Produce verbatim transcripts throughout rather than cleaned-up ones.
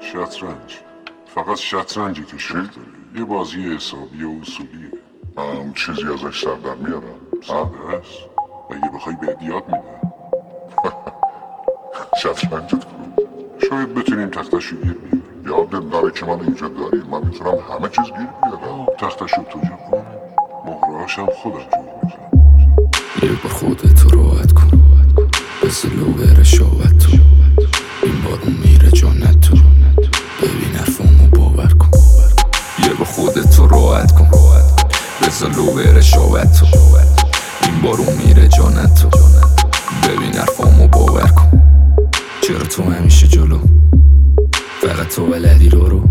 شطرنج فقط شطرنجی که شکل داره. یه بازی حسابی و اصولیه. هم چیزی ازش سر در میارم. ساده است. اگه بخوای به یاد میده. شطرنجت کو؟ شاید بتونیم تختشو گیر بیاریم. یادت داره که من اینجا داری. من میتونم همه چیز گیر بیارم. تختشو تو جا کن، مهرهاشم خودم جور میزنم. یه بار خودتو راحت کن، بذار لو بره شاوت تو. این بارون میره جانت تو، ببین حرفامو باور کن. یه بار خودتو راحت کن، بذار لو بره شاوت تو. این بارون میره جانت تو، ببین حرفامو باور کن. چرا تو همیشه جلو، فقط تو بلدی رو رو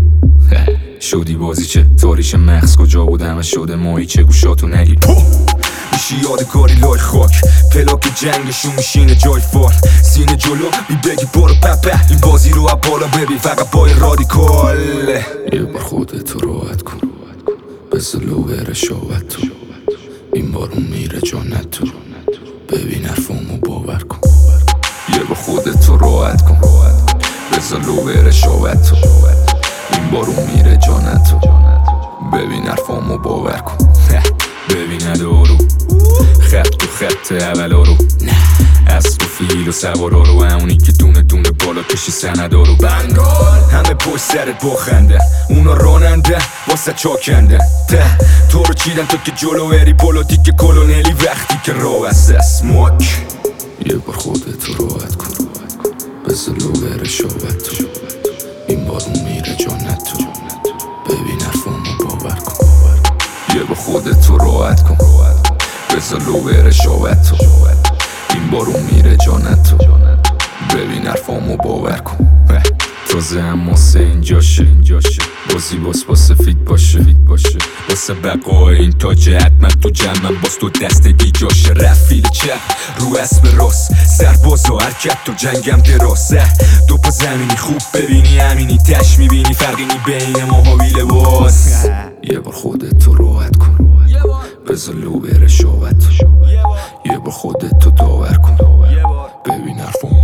شدی بازی چه تاریش مغز کجا بود همه شده مایی چه گوشاتو نگیر میشی یادگاری لای خاک پلاک جنگشون میشینه جای فال سینه جلو بی بگی برو پپه این بازی رو از بالا ببین فقط بای رادیکال. یه بار خودتو راحت کن، بذار لو بره شاوت تو. این بارون میره جانت تو، ببین حرفامو باور کن. یه بار خودتو راحت کن، بذار لو بره شاوت تو. این بارون میره جانت تو، ببین حرفامو باور کن. ببین ندارو خط تو خط اولا رو اسب و فیل و سوارا رو همونی که دونه دونه بالا کشی سندارو بنگال همه پشت سرت با خنده اونا راننده واسه چاکنده ته تو رو چیدن تو که جلو بری پولوتیک کلونلی وقتی که راه است اسموک. یه بار خودتو راحت کن، بذار لو بره شاوت تو. این بارون میره جانت تو، ببین حرفامو باور کن. یه بار خودتو راحت کن، بذار لو بره شاوت تو. این بارون میره جانت تو، ببین حرفامو باور کن. تازه هم واسه اینجاشه بازی باس با سفید باشه واسه بقای این تاجه حتما تو جمعم باز تو دستگی جاشه. رفیل چپ رو اسب راست سرباز و حرکت تو جنگم دراسه دو پا زمینی خوب ببینی همینی تش میبینی فرقی نی بین ماها بی لباس. یه بار خودتو راحت کن، بذار لو بره شاوت تو. یه بار خودتو داور کن، ببین حرفم